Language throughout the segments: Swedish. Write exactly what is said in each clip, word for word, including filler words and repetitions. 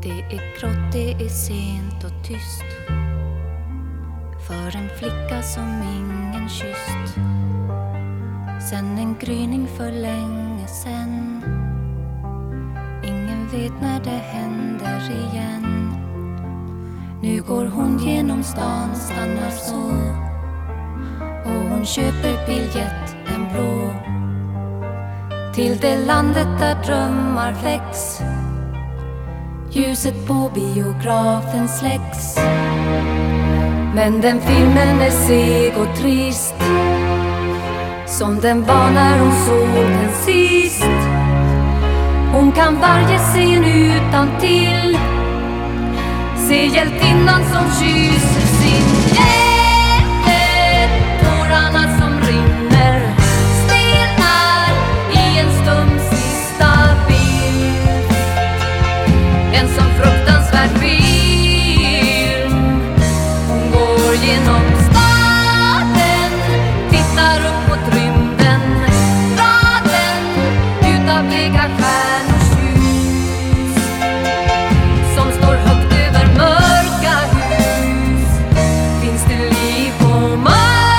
Det är grått, det är sent och tyst för en flicka som ingen kysst sen en gryning för länge sen. Ingen vet när det händer igen. Nu går hon genom stan, stannar så, och hon köper biljett, en blå, till det landet där drömmar väcks. Ljuset på biografen släcks, men den filmen är seg och trist, som den var när hon såg den sist. Hon kan varje scen utan till, se hjältinnan som kysser sin hjälte. Tårarna som rinner stelnar i en stum sista bild, en som fruktansvärd film. Hon går genom staden, tittar upp mot rymden, raden utav bleka stjärnors ljus som står högt över mörka hus. Finns det liv på Mars?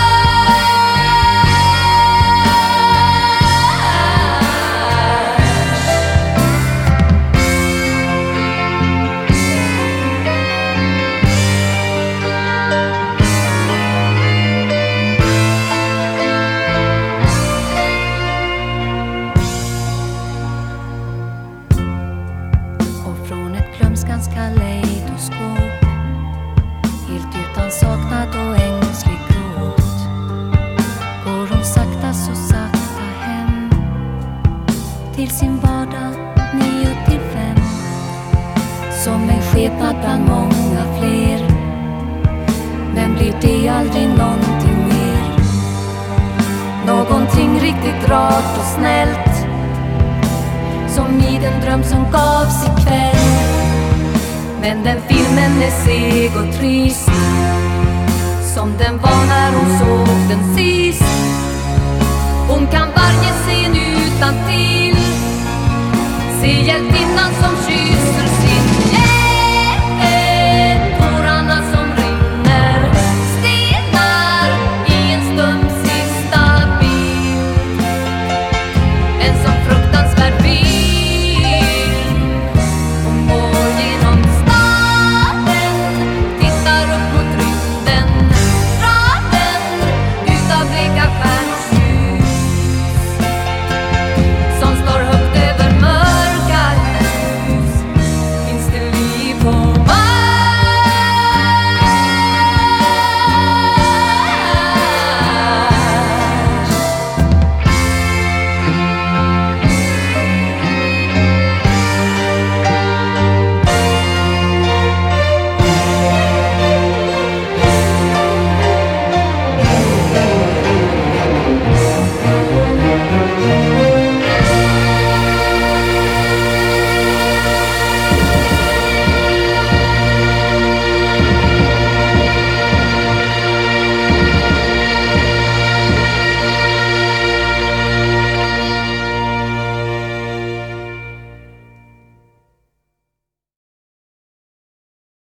Och från ett glömskans kaleidoskop, helt utan saknad och ängslig gråt, går hon sakta så sakta hem till sin vardag nio till fem, som en skepnad bland många fler. Men blir det aldrig någonting mer, någonting riktigt rart och snällt, som i den dröm som gavs ikväll. Men den filmen är seg och trist, som den var när hon såg den sist. Hon kan varje scen utan till, se hjältinnan som